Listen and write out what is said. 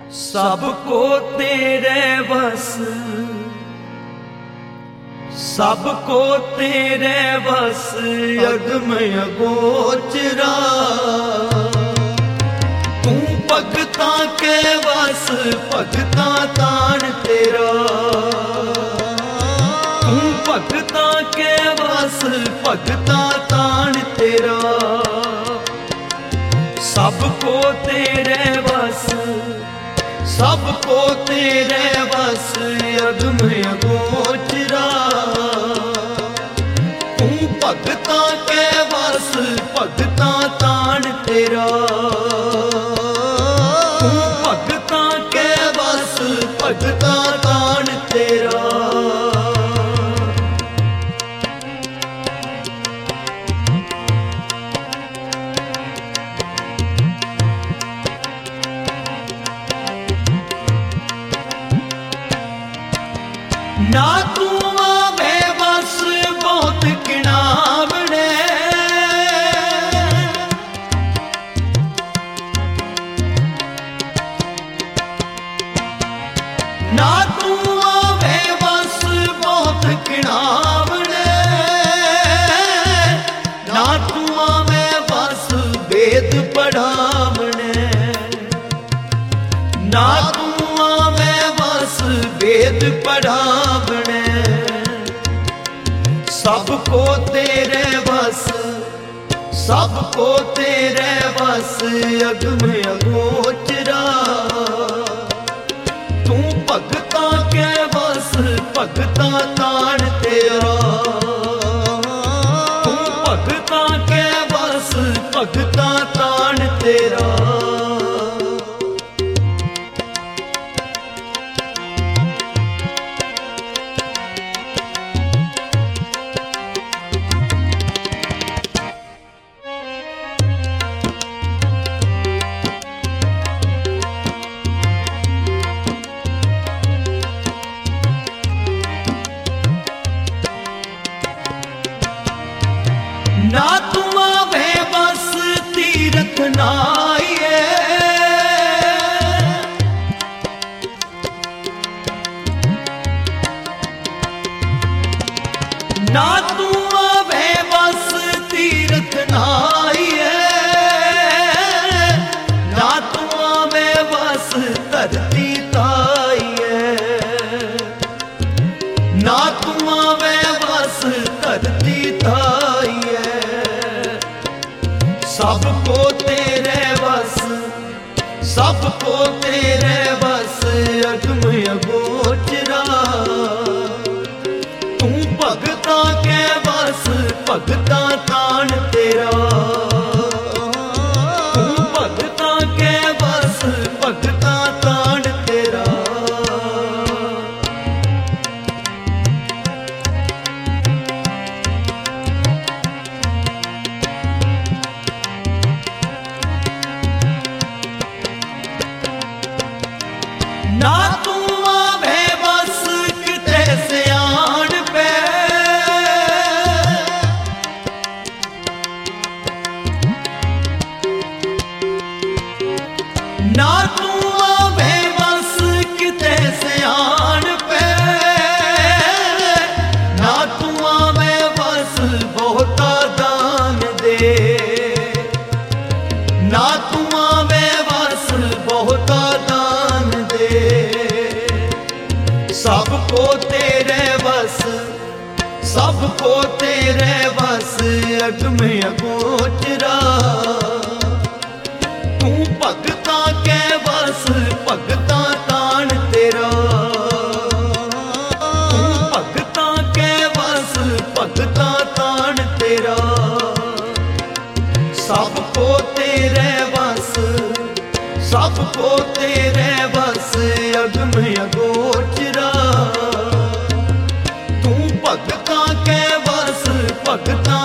सबको तेरे बस, सबको तेरे बस अगम अगोचरा। तू भगता के बस भगता तान तेरा। तू भगता के बस भगता तान तेरा। सबको तेरे बस, सबको तेरे बस अगम अगोचरा। तू भगता के बस भगता तान तेरा। तू भगता के बस भगता तान तेरा। ना तू आवे बस बहुत किनावड़े। ना तू आवे बस बहुत किनावड़े। ना तू आवे बस वेद पढ़ावने। ना तू आवे बस वेद पढ़ावने। सबको तेरे बस, सबको तेरे बस अगम अगोचरा। तू भगता के बस भगता तान तेरा। तू भगता के बस भगता तान तेरा। ना तुम आवे बस तीरथ नाइए। ना तुम आवे बस तीरथ नाइए। ना तुम आवे बस धरती ताइए। ना तुम आवे बस धरती ताइए। सबको तेरे बस, सबको तेरे बस अगम अगोचरा। तू भगता के बस भगता तान तेरा। तू भगता के बस भगता तान तेरा। ना तू आवे बस किते सियाण पे। ना तू आवे बस किते सियाण पे। ना तू आवे बस बहुता दान दे। ना तू आवे बस बहुता दान दे। सबको तेरे बस, सबको तेरे बस अगम अगोचरा। तू भगता के बस भगता तान तेरा। तू भगता के बस भगता तान तेरा। सबको तेरे बस, सबको तेरे बस अगम अगोचरा। तू भगता के बस भगता